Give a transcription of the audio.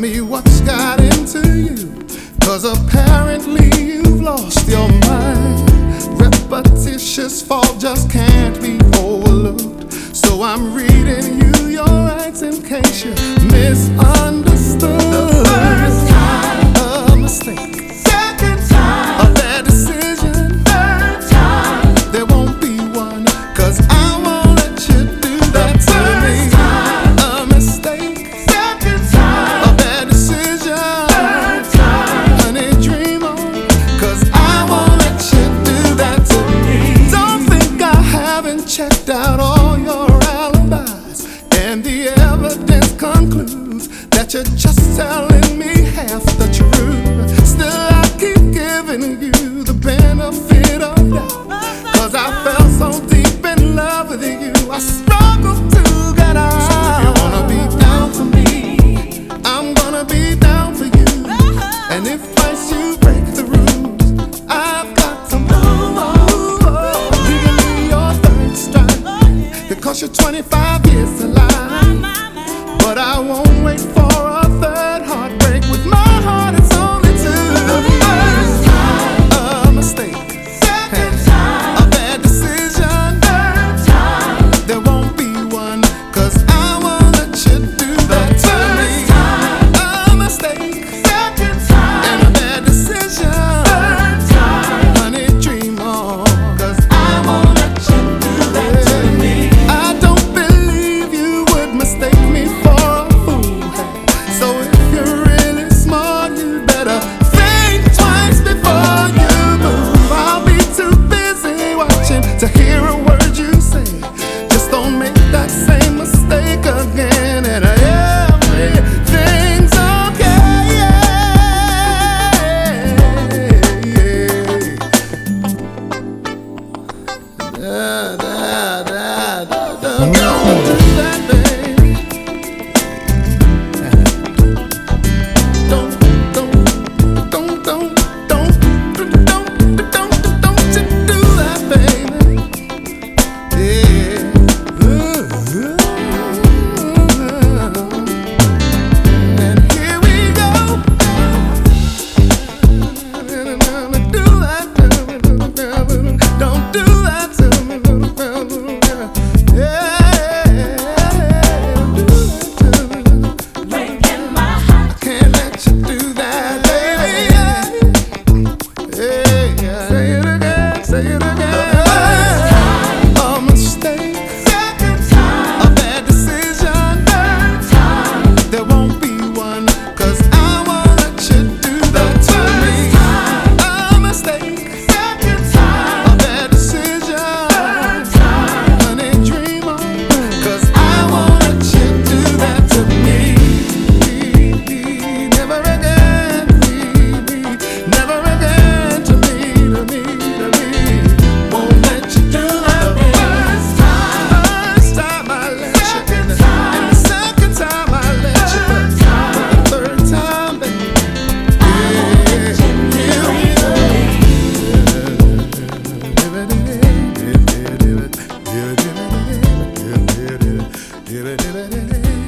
me what's got into you, 'cause apparently you've lost your mind. Repetitious fault just can't be overlooked, so I'm reading you your rights in case you misunderstood. The first time, a mistake. second time, A bad decision. third time, There won't be one, 'cause I won't let you do that to me. first time, A mistake. second time, A bad decision. third time. Honey, dream on, 'cause I won't let you do that to me. Don't think I haven't checked out all your alibis, and the evidence concludes that you're just telling me half the truth. Still, I keep giving you the benefit of doubt, 'cause I fell so deep in love with you, I struggle to get out. So if you wanna be down for me, I'm gonna be down for you. And if twice you break the rules, I've got to move on. Legally your third strike, because you're 25 years alive. But I won't wait for a third heartbreak. With my heart, it's only two. The first time, A mistake. second time, A bad decision. third time, There won't be one, 'cause I won't let you do that to me. first time, A mistake. second time, And a bad decision. third time. Honey, dream on, 'cause I won't let you do that to me. I don't believe you would mistake me for a fool. So if you're really smart, you better think twice before you move. I'll be too busy watching to hear a word you say. Just don't make that same mistake again, and everything's okay. Don't do that, baby. Don't you do that, baby. Yeah. And here we go. Don't do that to me, little girl, little girl. Yeah, don't do that to me. Breaking my heart. Can't let you do that, baby. Yeah. Say it again, say it again. First time, A mistake, second time, a bad decision. third time, There won't be one, 'cause I won't let you do that to me. A mistake, second time, a bad decision. third time. Honey, dream on, 'cause I won't let you do that to me. Never again, never again to me. Won't let you do that. First time, First time I let you, second time, and the second time I let you, third time. the third time, baby. Yeah.